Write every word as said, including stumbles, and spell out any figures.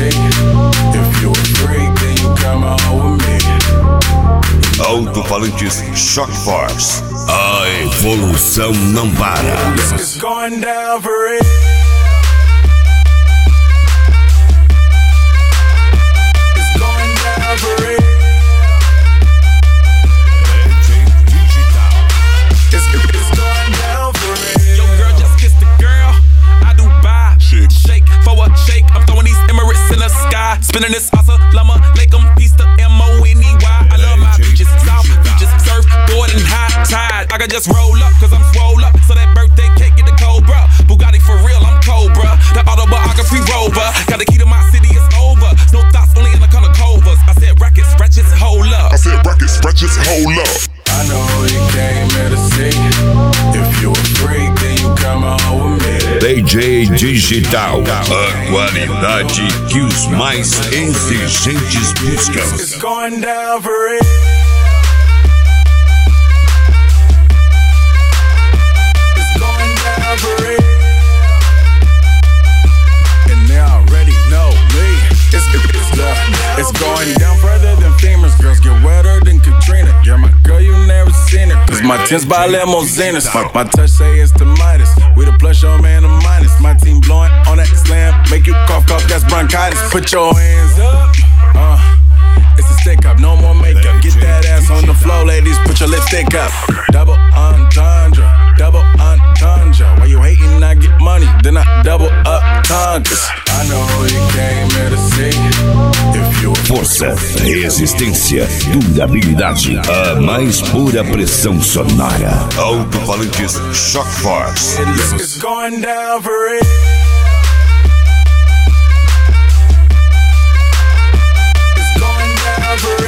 see. If you a freak, then you come on with me. Alto-falantes Shock Force. A evolução não para. It's going down for real. It's going down for real. It's, it's going down for real. Yo, girl, just kiss the girl. I do buy. Shake, shake for a shake. I'm throwing these Emirates in the sky. Spinning this asa, llama, lake 'em, piece the M O N E Y. I love my beaches, south beaches, surfboard and high tide. I can just roll up, cause I'm swole up. So that birthday cake get the Cobra. Bugatti for real, I'm Cobra. That autobiography rover. Got the key to my city, it's over. No thoughts, only in the color covers. I said rackets, ratchets, hold up. I said rackets, ratchets, hold up. I know you came here to see. If you a freak, then you come on with me. D J Digital, a qualidade que os mais exigentes buscam. It's going down for real. It's going down for real. And they already know me. It's, it's, uh, it's going down further than famous. Girls get wetter than Katrina. You're my girl, you never seen it. Cause my tins by limousines. Fuck my touch, say it's the Midas. We the plus, your man, the minus. My team blowing on that slam. Make you cough, cough, that's bronchitis. Put your hands up. Uh, it's a stick up, no more makeup. Get that ass on the floor, ladies. Put your lipstick up. Double entendre, double entendre. Why you hating? I get money, then I double up tundras. I know you came here to see. If you Força, resistência, durabilidade, a mais pura pressão sonora. Alto-falantes Shock Force. It's going down for real. It's going down for real.